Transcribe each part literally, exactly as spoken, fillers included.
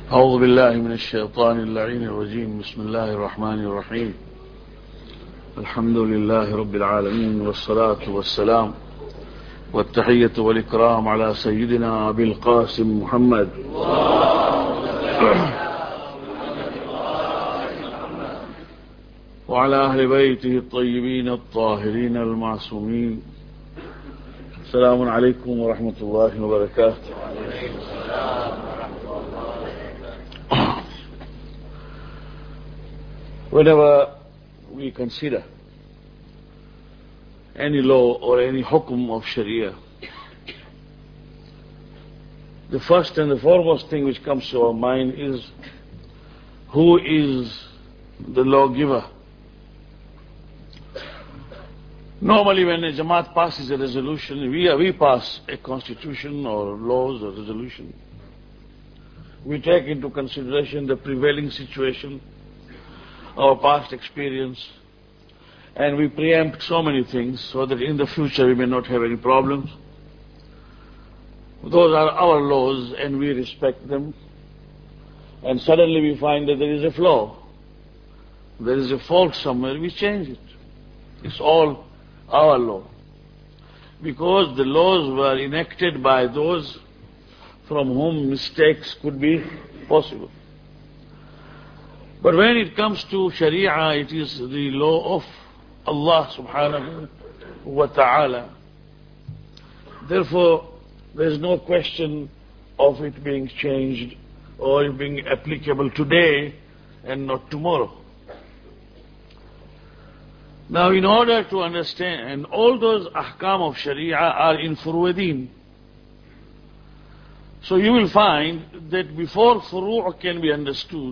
أعوذ بالله من الشيطان اللعين الرجيم. بسم الله الرحمن الرحيم. الحمد لله رب العالمين، والصلاة والسلام والتحية والإكرام على سيدنا أبي القاسم محمد وعلى أهل بيته الطيبين الطاهرين المعصومين. السلام عليكم ورحمة الله وبركاته. Whenever we consider any law or any hukum of Sharia, the first and the foremost thing which comes to our mind is, who is the lawgiver? Normally when a Jamaat passes a resolution, we, we pass a constitution or laws or resolution. We take into consideration the prevailing situation, our past experience, and we preempt so many things so that in the future we may not have any problems. Those are our laws and we respect them, and suddenly we find that there is a flaw, there is a fault somewhere, we change it. It's all our law, because the laws were enacted by those from whom mistakes could be possible. But when it comes to Sharia, it is the law of Allah subhanahu wa ta'ala. Therefore, there is no question of it being changed or it being applicable today and not tomorrow. Now, in order to understand, and all those ahkam of Sharia are in furu' deen. So you will find that before furu' can be understood,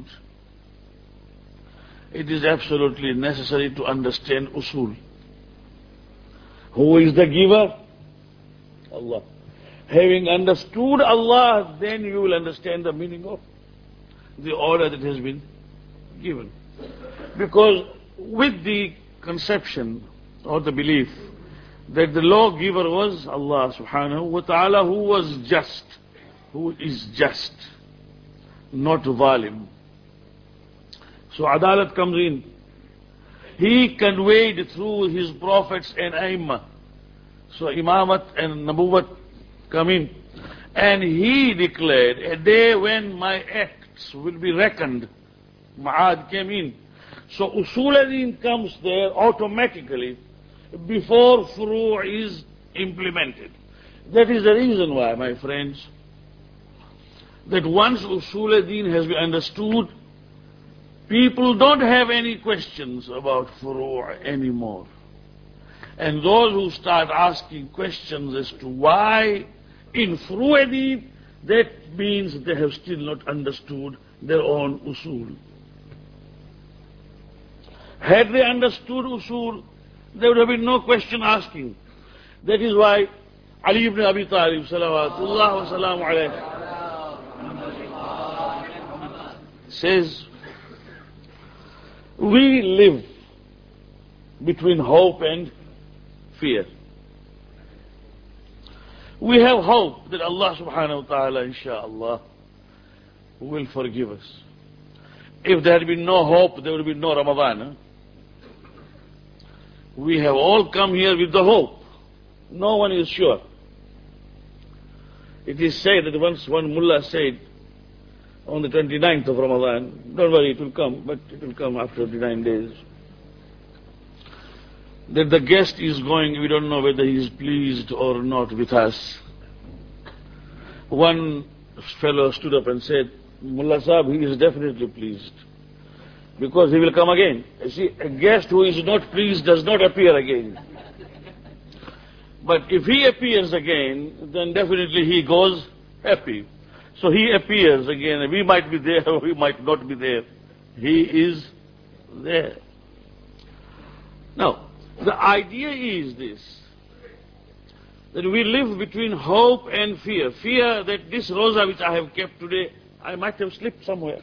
it is absolutely necessary to understand usul. Who is the giver? Allah. Having understood Allah, then you will understand the meaning of the order that has been given. Because with the conception or the belief that the lawgiver was Allah subhanahu wa ta'ala, who was just, who is just, not zalim. So adalat comes in. He conveyed through his prophets and a'immah. So imamat and nabuwat come in. And he declared a day when my acts will be reckoned. Ma'ad came in. So usul-e-din comes there automatically before furu' is implemented. That is the reason why, my friends, that once usul-e-din has been understood, people don't have any questions about furu' anymore. And those who start asking questions as to why in furu' that means they have still not understood their own usul. Had they understood usul, there would have been no question asking. That is why Ali ibn Abi Talib salawatullah wa salamu alayhi says, we live between hope and fear. We have hope that Allah subhanahu wa ta'ala, insha'Allah, will forgive us. If there had been no hope, there would have been no Ramadan. Huh? We have all come here with the hope. No one is sure. It is said that once one mullah said, on the twenty-ninth of Ramadan, don't worry, it will come, but it will come after nine days, that the guest is going, we don't know whether he is pleased or not with us. One fellow stood up and said, Mullah Sahib, he is definitely pleased, because he will come again. You see, a guest who is not pleased does not appear again. But if he appears again, then definitely he goes happy. So he appears again. We might be there or we might not be there. He is there. Now, the idea is this, that we live between hope and fear. Fear that this rosa which I have kept today, I might have slipped somewhere.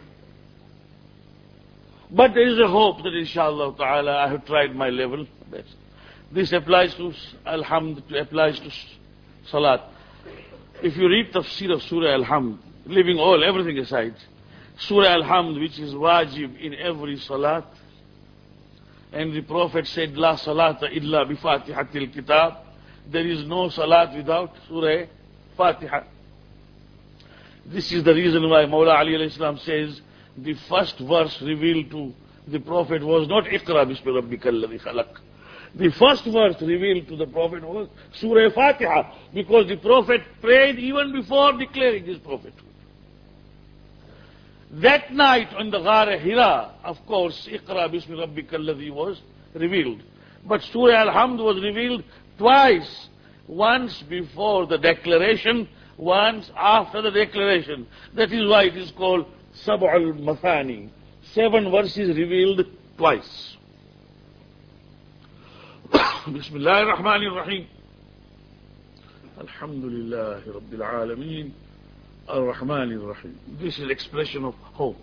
But there is a hope that inshallah ta'ala I have tried my level best. This applies to Alhamd, applies to Salat. If you read tafsir of Surah Al-Hamd, leaving all, everything aside, Surah Al-Hamd, which is wajib in every salat. And the Prophet said, La salata illa bi fatihatil kitab. There is no salat without Surah Fatiha. This is the reason why Mawla Ali alayhi salam says, the first verse revealed to the Prophet was not Iqra bismi rabbika alladhi khalaq. The first verse revealed to the Prophet was Surah Fatiha, because the Prophet prayed even before declaring his prophethood. That night on the Ghar Hira, of course, Iqra bismi rabbika alladhi was revealed. But Surah Al-Hamd was revealed twice. Once before the declaration, once after the declaration. That is why it is called Sab'al Mathani. Seven verses revealed twice. Bismillahir Rahmanir Rahim. Alhamdulillahi Rabbil Alameen. Ar-Rahmanir Rahim. This is expression of hope.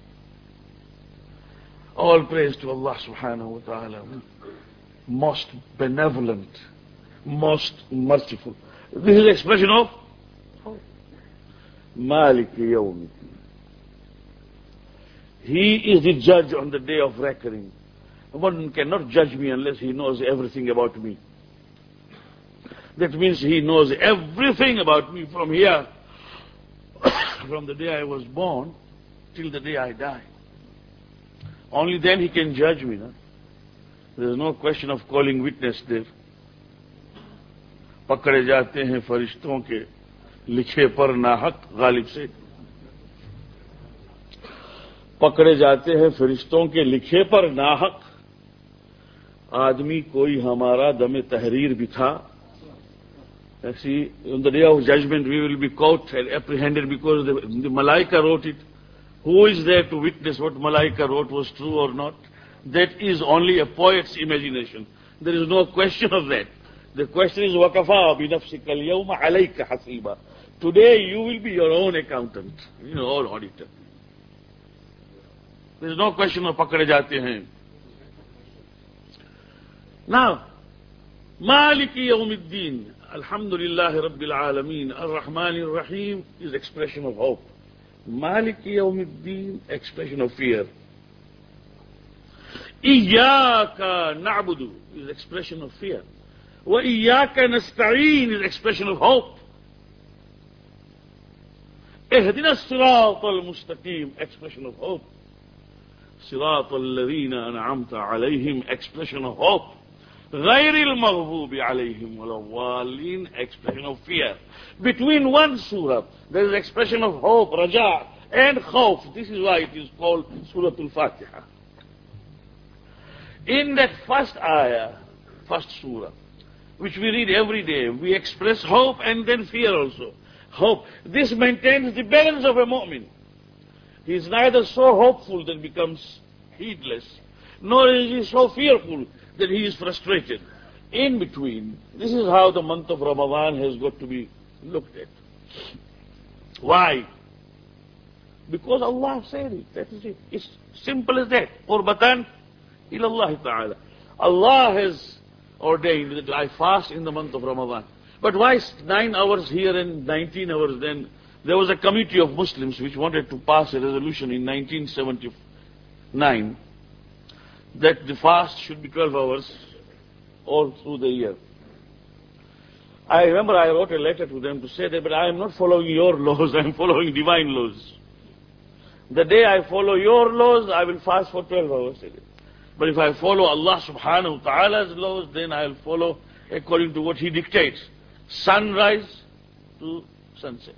All praise to Allah subhanahu wa ta'ala. Most benevolent, most merciful. This is expression of hope. Maliki Yawmiddin. He is the judge on the day of reckoning. One cannot judge me unless he knows everything about me. That means he knows everything about me from here, from the day I was born till the day I die. Only then he can judge me. No? There is no question of calling witness there. पकड़े जाते हैं फरिश्तों के लिखे पर नाहक गालिब से. पकड़े जाते हैं फरिश्तों के लिखे पर नाहक. आदमी कोई हमारा दमे तहरीर भी था. See, on the day of judgment we will be caught and apprehended because the, the Malaika wrote it. Who is there to witness what Malaika wrote was true or not? That is only a poet's imagination. There is no question of that. The question is, وَكَفَى بِنَفْسِكَ الْيَوْمَ عَلَيْكَ حَسِيبًا. Today you will be your own accountant, your own auditor. There is no question of pakade jate hain. Now, Maliki Yawmiddin, Alhamdulillahi Rabbil Alameen, Ar-Rahmanir Rahim is expression of hope. Maliki Yawmiddin, expression of fear. Iyaka na'budu is expression of fear. Wa iyaka nasta'een is expression of hope. Ihdina as-sirata al-mustaqim, expression of hope. Sirata alladhina an'amta alayhim, expression of hope. غير المغضوب عليهم ولا الضالين, expression of fear. Between one surah, there is expression of hope, raja, and khawf. This is why it is called Surah Al-Fatiha. In that first ayah, first surah, which we read every day, we express hope and then fear also. Hope. This maintains the balance of a mu'min. He is neither so hopeful that becomes heedless, nor is he so fearful that he is frustrated. In between, this is how the month of Ramadan has got to be looked at. Why? Because Allah said it. That is it. It's simple as that. Qurbatan ilallah ta'ala. Allah has ordained that I fast in the month of Ramadan. But why nine hours here and nineteen hours then? There was a committee of Muslims which wanted to pass a resolution in nineteen seventy-nine that the fast should be twelve hours all through the year. I remember I wrote a letter to them to say that, but I am not following your laws, I am following divine laws. The day I follow your laws, I will fast for twelve hours a day. But if I follow Allah subhanahu wa ta'ala's laws, then I will follow according to what He dictates. Sunrise to sunset.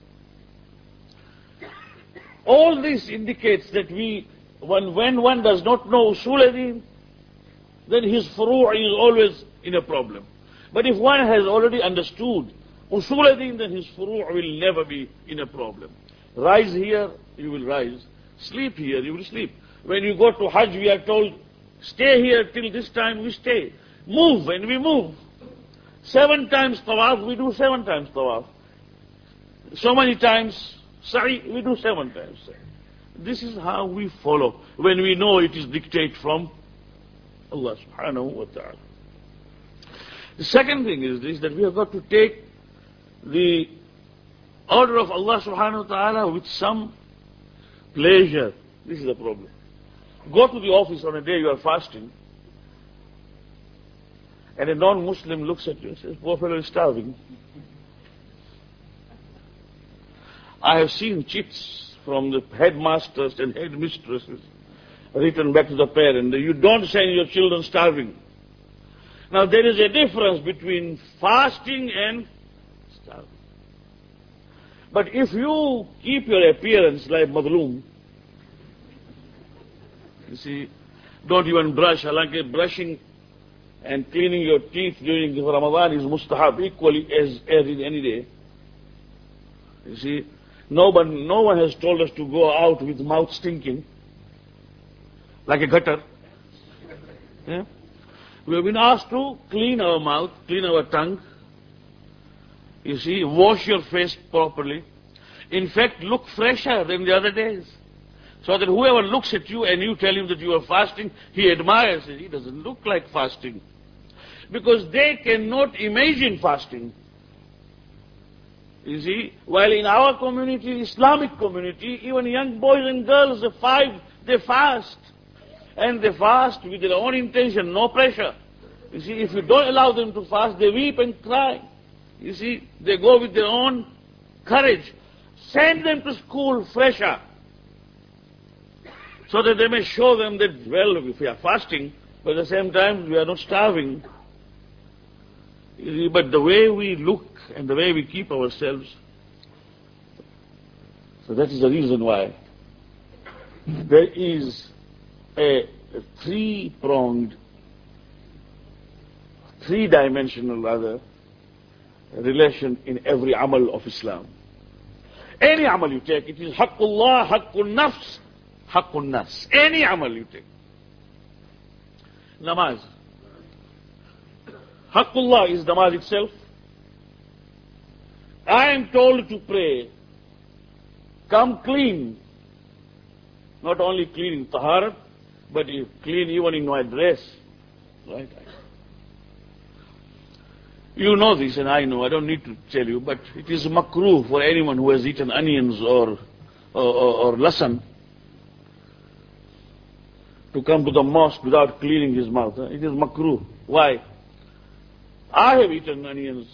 All this indicates that we, when, when one does not know Usul al-Din, then his furu' is always in a problem. But if one has already understood Usul al-Din, then his furu' will never be in a problem. Rise here, you will rise. Sleep here, you will sleep. When you go to Hajj, we are told, stay here till this time, we stay. Move, and we move. Seven times tawaf, we do seven times tawaf. So many times sa'i, we do seven times sa'i. This is how we follow when we know it is dictate from Allah subhanahu wa ta'ala. The second thing is this, that we have got to take the order of Allah subhanahu wa ta'ala with some pleasure. This is the problem. Go to the office on a day you are fasting, and a non-Muslim looks at you and says, poor fellow is starving. I have seen chits from the headmasters and headmistresses written back to the parent, you don't send your children starving. Now there is a difference between fasting and starving. But if you keep your appearance like Madloom, you see, don't even brush, like brushing and cleaning your teeth during Ramadan is mustahab equally as, as in any day. You see, no one, no one has told us to go out with mouth stinking like a gutter. Yeah? We have been asked to clean our mouth, clean our tongue. You see, wash your face properly. In fact, look fresher than the other days. So that whoever looks at you and you tell him that you are fasting, he admires it. He doesn't look like fasting. Because they cannot imagine fasting. You see, while in our community, Islamic community, even young boys and girls, the five, they fast. And they fast with their own intention, no pressure. You see, if you don't allow them to fast, they weep and cry. You see, they go with their own courage. Send them to school fresher, so that they may show them that, well, if we are fasting, but at the same time, we are not starving. You see, but the way we look and the way we keep ourselves, so that is the reason why there is a three-pronged, three-dimensional rather, relation in every amal of Islam. Any amal you take, it is haqqullah, haqqul nafs, haqqul nas. Any amal you take. Namaz. Haqqullah is namaz itself. I am told to pray, come clean. Not only clean in taharat, but you clean even in my dress. Right? You know this and I know, I don't need to tell you, but it is makruh for anyone who has eaten onions or, or, or, or lasan to come to the mosque without cleaning his mouth. It is makruh. Why? I have eaten onions.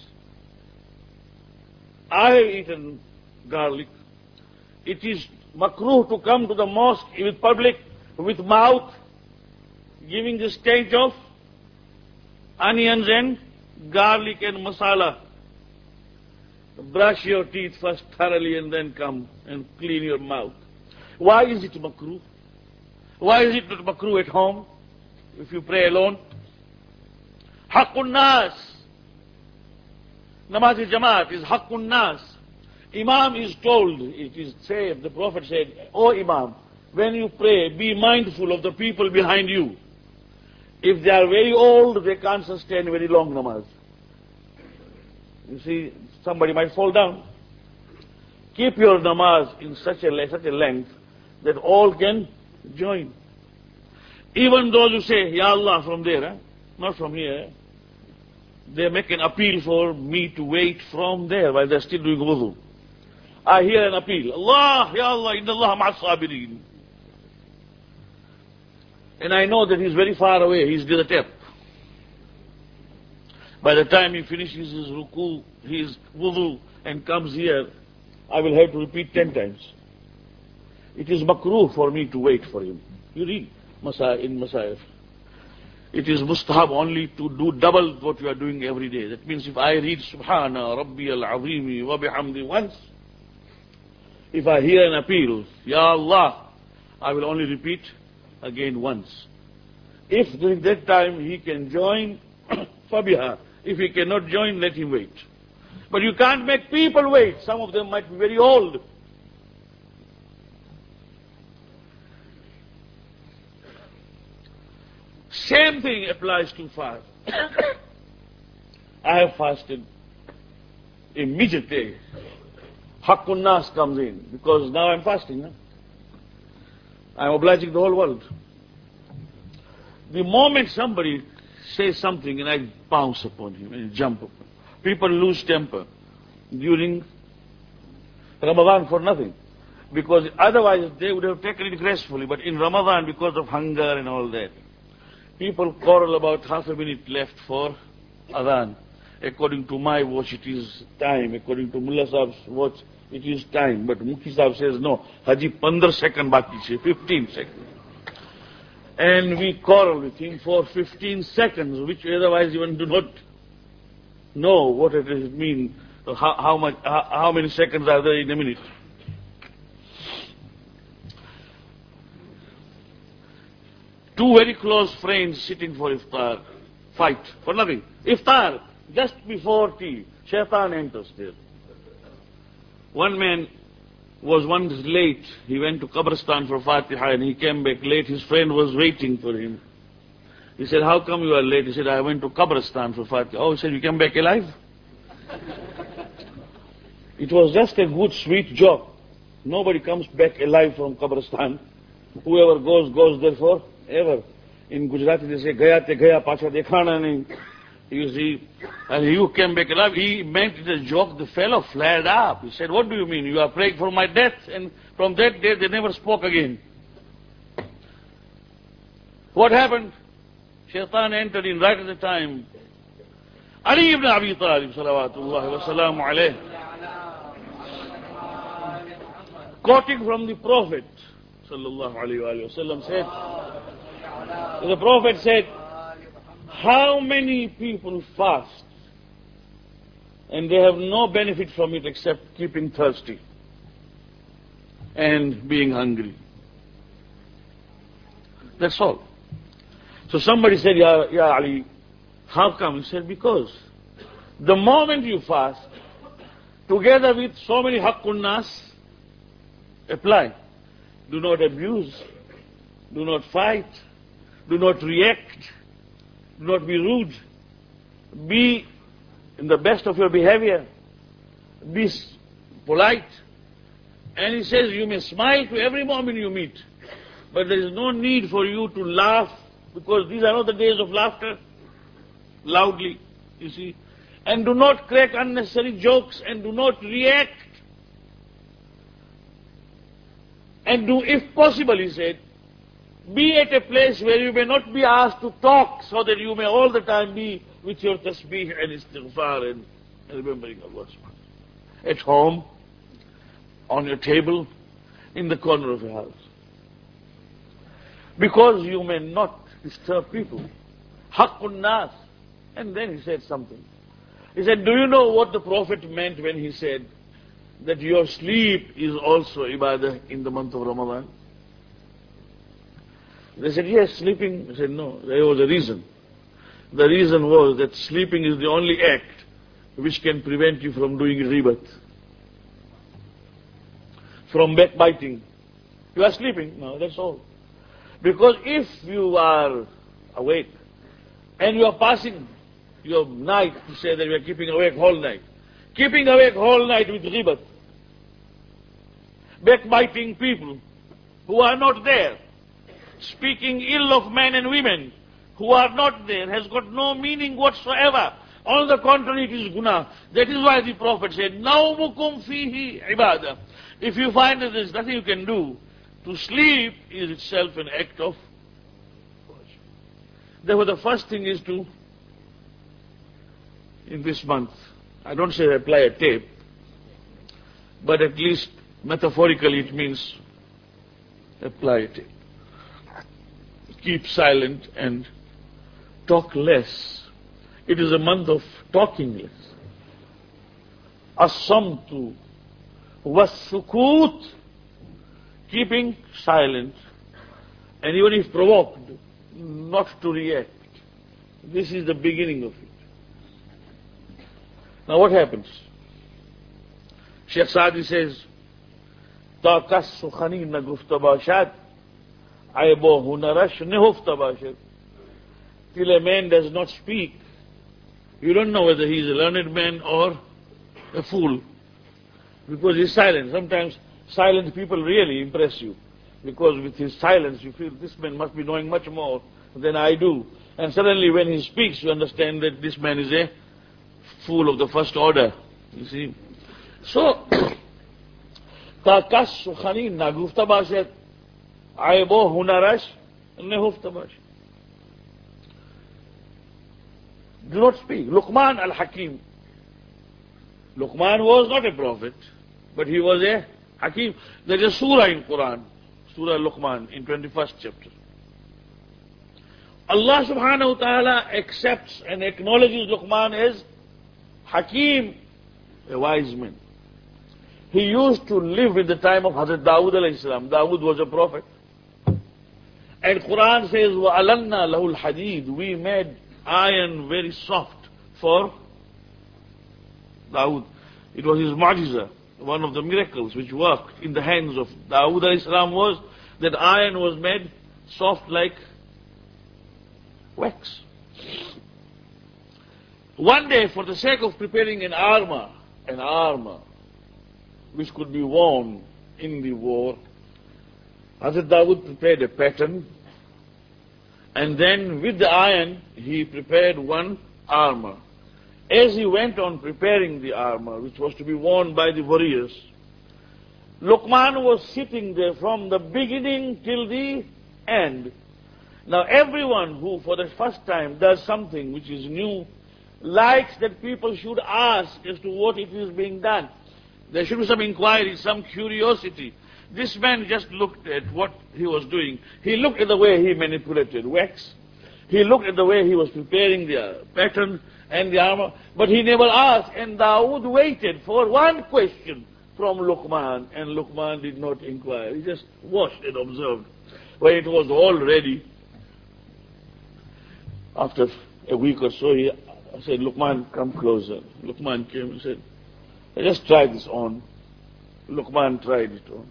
I have eaten garlic. It is makruh to come to the mosque with public, with mouth, giving the stench of onions and garlic and masala. Brush your teeth first thoroughly and then come and clean your mouth. Why is it makruh? Why is it not makruh at home if you pray alone? Haqqun nas. Namaz-e-Jamaat is haqqun nas. Imam is told, it is said, the Prophet said, O Imam, when you pray, be mindful of the people behind you. If they are very old, they can't sustain very long namaz. You see, somebody might fall down. Keep your namaz in such a, such a length that all can join. Even those who say, Ya Allah, from there, eh? Not from here, they make an appeal for me to wait from there while they're still doing wudu. I hear an appeal, Allah, Ya Allah, inna Allah ma'as sabirin. And I know that he's very far away, he's near the tap. By the time he finishes his ruku, his wudu, and comes here, I will have to repeat ten times. It is makruh for me to wait for him. You read Masa in Masayif. It is mustahab only to do double what you are doing every day. That means if I read Subhana Rabbi al-Azimi wa bihamdi once, if I hear an appeal, Ya Allah, I will only repeat again once. If during that time he can join, fabiha. If he cannot join, let him wait. But you can't make people wait. Some of them might be very old. Same thing applies to fast. I have fasted. Immediately, Haqqun Nas comes in, because now I'm fasting. No? I'm obliging the whole world. The moment somebody says something and I pounce upon him and jump upon him, people lose temper during Ramadan for nothing. Because otherwise they would have taken it gracefully. But in Ramadan, because of hunger and all that, people quarrel about half a minute left for Adhan. According to my watch, it is time. According to Mullah Sahib's watch, it is time. But Mufti Sahib says, no, Haji, fifteen second baki che, fifteen seconds. And we quarrel with him for fifteen seconds, which otherwise even do not know what it means, how, how much, how, how many seconds are there in a minute. Two very close friends sitting for iftar, fight for nothing. Iftar, just before tea, shaitan enters there. One man was once late. He went to Qabristan for Fatiha and he came back late. His friend was waiting for him. He said, how come you are late? He said, I went to Qabristan for Fatiha. Oh, he said, you came back alive? It was just a good, sweet joke. Nobody comes back alive from Qabristan. Whoever goes, goes there for ever. In Gujarati they say, Gaya te gaya, pacha dekhana nahi. You see, and you came back alive. He meant it as a joke. The fellow flared up. He said, what do you mean? You are praying for my death? And from that day they never spoke again. What happened? Shaitan entered in right at the time. Ali ibn Abi Talib, salawatullahi wa salamu alayhi, quoting from the Prophet, sallallahu alayhi wa sallam, said, the Prophet said, how many people fast and they have no benefit from it except keeping thirsty and being hungry? That's all. So somebody said, Ya, Ya Ali, how come? He said, because the moment you fast, together with so many haqqun nas, apply. Do not abuse, do not fight, do not react, do not be rude, be in the best of your behavior, be polite. And he says, you may smile to every moment you meet, but there is no need for you to laugh, because these are not the days of laughter, loudly, you see. And do not crack unnecessary jokes, and do not react. And do, if possible, he said, be at a place where you may not be asked to talk, so that you may all the time be with your tasbih and istighfar and remembering Allah subhanahu wa ta'ala. At home, on your table, in the corner of your house. Because you may not disturb people. Haqqun nas. And then he said something. He said, do you know what the Prophet meant when he said that your sleep is also ibadah in the month of Ramadan? They said, yes, sleeping. I said, no, there was a reason. The reason was that sleeping is the only act which can prevent you from doing ribat, from backbiting. You are sleeping, no, that's all. Because if you are awake and you are passing your night to say that you are keeping awake whole night, keeping awake whole night with ribat, backbiting people who are not there, speaking ill of men and women who are not there, has got no meaning whatsoever. On the contrary, it is guna. That is why the Prophet said, Nawmukum fihi ibadah. If you find that there is nothing you can do, to sleep is itself an act of worship. Therefore, the first thing is to, in this month, I don't say apply a tape, but at least metaphorically it means apply a tape. Keep silent and talk less. It is a month of talking less. As-samtu was-sukut, keeping silent, and even if provoked, not to react. This is the beginning of it. Now what happens? Sheikh Saadi says, Ta kassu khanina gufta bashad, aibo hunarash nehufta bashad. Till a man does not speak, you don't know whether he is a learned man or a fool, because he is silent. Sometimes silent people really impress you, because with his silence you feel this man must be knowing much more than I do. And suddenly when he speaks, you understand that this man is a fool of the first order, you see. So, تاكس وخنين ناقوف تباشت عيبو هنرش نهوف تباشت. Do not speak. Luqman al-Hakim. Luqman was not a prophet, but he was a Hakim. There is a surah in Quran, Surah Luqman, in twenty-first chapter. Allah subhanahu wa ta'ala accepts and acknowledges Luqman as Hakim, a wise man. He used to live in the time of Hazrat Dawood alayhi salam. Dawood was a prophet. And Quran says, وَأَلَنَّا لَهُ الْحَدِيدِ. We made iron very soft for Dawood. It was his mu'jiza. One of the miracles which worked in the hands of Dawood alayhi salam was that iron was made soft like wax. One day, for the sake of preparing an armor, an armor which could be worn in the war, Hazrat Dawood prepared a pattern, and then with the iron he prepared one armor. As he went on preparing the armor, which was to be worn by the warriors, Luqman was sitting there from the beginning till the end. Now everyone who for the first time does something which is new likes that people should ask as to what it is being done. There should be some inquiry, some curiosity. This man just looked at what he was doing. He looked at the way he manipulated wax. He looked at the way he was preparing the pattern and the armor, but he never asked. And Dawood waited for one question from Luqman, and Luqman did not inquire. He just watched and observed. When it was all ready, after a week or so, he said, Luqman, come closer. Luqman came and said, just try this on. Luqman tried it on.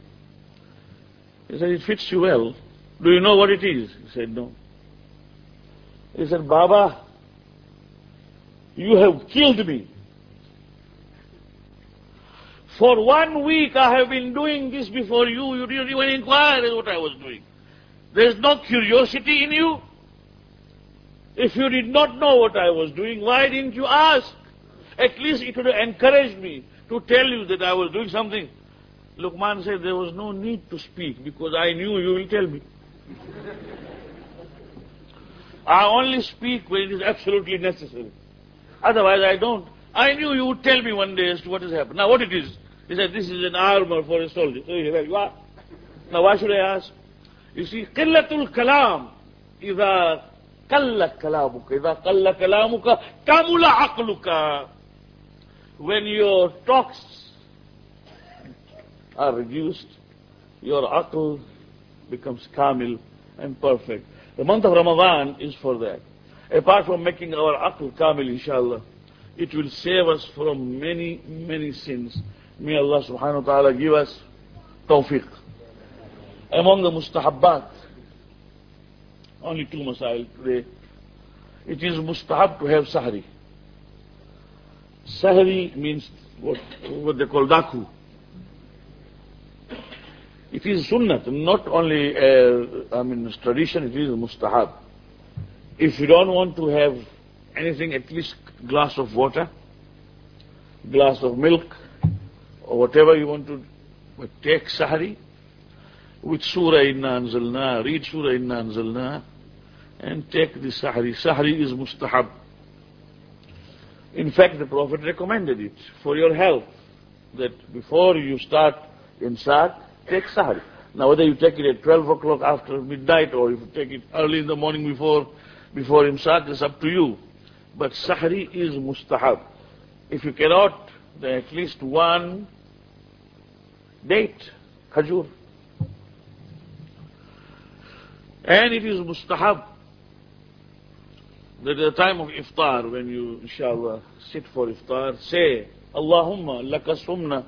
He said, it fits you well. Do you know what it is? He said, no. He said, Baba, you have killed me. For one week I have been doing this before you. You didn't even inquire what I was doing. There is no curiosity in you. If you did not know what I was doing, why didn't you ask? At least it would have encouraged me to tell you that I was doing something. Luqman said, there was no need to speak because I knew you will tell me. I only speak when it is absolutely necessary. Otherwise I don't. I knew you would tell me one day as to what has happened. Now what it is? He said, this is an armor for a soldier. So here you are. Now why should I ask? You see, قِلَّةُ الْكَلَامِ إِذَا قَلَّ كَلَامُكَ إِذَا قَلَّ كَلَامُكَ كَمُلَ عَقْلُكَ. When your talks are reduced, your aql becomes kamil and perfect. The month of Ramadan is for that. Apart from making our aql kamil, inshallah, it will save us from many, many sins. May Allah subhanahu wa ta'ala give us tawfiq. Among the mustahabbat, only two masail today. It is mustahab to have sahri. Sahri means what, what they call daku. It is sunnat, not only uh, I mean tradition, it is mustahab. If you don't want to have anything, at least glass of water, glass of milk, or whatever you want to, but take sahri with Surah Inna Anzalna, read Surah Inna Anzalna, and take the sahri. Sahri is mustahab. In fact, the Prophet recommended it for your health, that before you start imsak, take sahri. Now whether you take it at twelve o'clock after midnight, or if you take it early in the morning before before imsak, it's up to you. But sahri is mustahab. If you cannot, then at least one date, khajur. And it is mustahab that at the time of iftar, when you, inshallah, sit for iftar, say, Allahumma laka sumna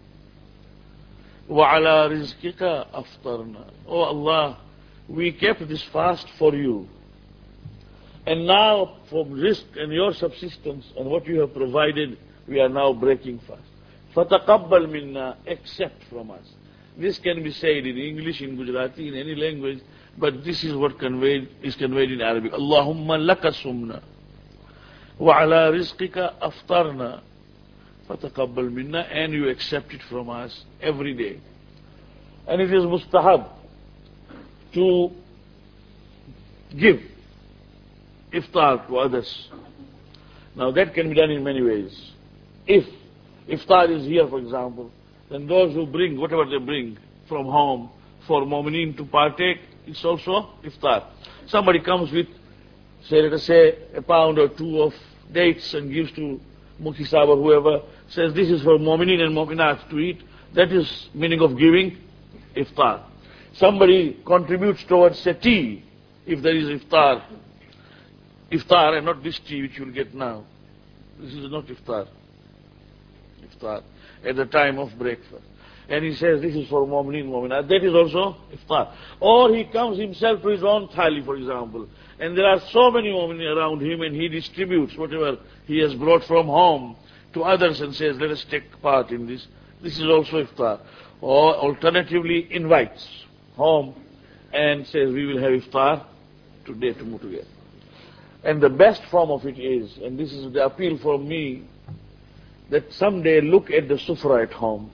wa ala rizqika aftarna. Oh Allah, we kept this fast for you. And now, from risk and your subsistence and what you have provided, we are now breaking fast. فَتَقَبَّلْ minna, accept from us. This can be said in English, in Gujarati, in any language, but this is what conveyed, is conveyed in Arabic. Allahumma laka sumna wa ala rizqika aftarna. فَتَقَبَّلْ مِنَّا, and you accept it from us every day. And it is mustahab to give iftar to others. Now that can be done in many ways. If iftar is here, for example, then those who bring whatever they bring from home for mu'mineen to partake, it's also iftar. Somebody comes with, say, let us say, a pound or two of dates and gives to Mufti Sahib or whoever, says this is for mu'mineen and mu'minat to eat. That is meaning of giving iftar. Somebody contributes towards, say, tea, if there is iftar. Iftar, and not this tea which you will get now. This is not iftar. Iftar at the time of breakfast. And he says this is for mu'mineen, mu'minat. That is also iftar. Or he comes himself to his own thali, for example. And there are so many mu'mineen around him, and he distributes whatever he has brought from home to others and says, let us take part in this. This is also iftar. Or alternatively invites home and says, we will have iftar today to move together. And the best form of it is, and this is the appeal from me, that someday look at the sufra at home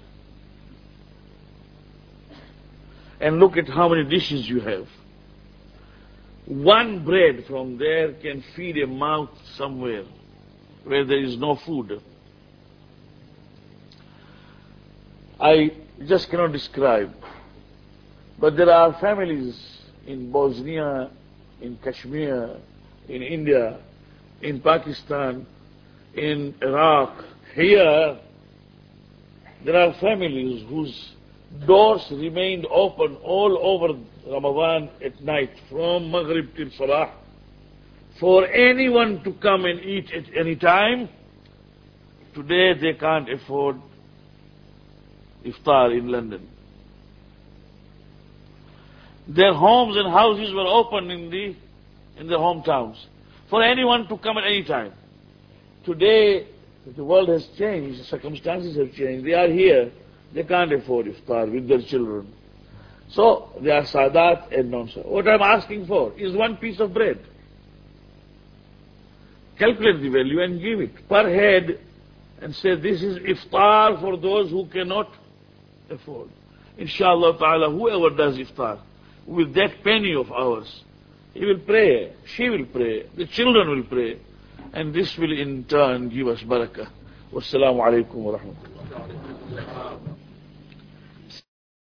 and look at how many dishes you have. One bread from there can feed a mouth somewhere where there is no food. I just cannot describe. But there are families in Bosnia, in Kashmir, in India, in Pakistan, in Iraq. Here, there are families whose doors remained open all over Ramadan at night, from Maghrib till Salah, for anyone to come and eat at any time. Today they can't afford iftar in London. Their homes and houses were open in the in their hometowns for anyone to come at any time. Today, the world has changed, the circumstances have changed. They are here, they can't afford iftar with their children. So they are sadat and non-sadat. What I'm asking for is one piece of bread. Calculate the value and give it per head and say this is iftar for those who cannot afford. Inshallah ta'ala, whoever does iftar with that penny of ours, he will pray, she will pray, the children will pray, and this will in turn give us barakah. Wassalamu alaikum wa rahmatullah.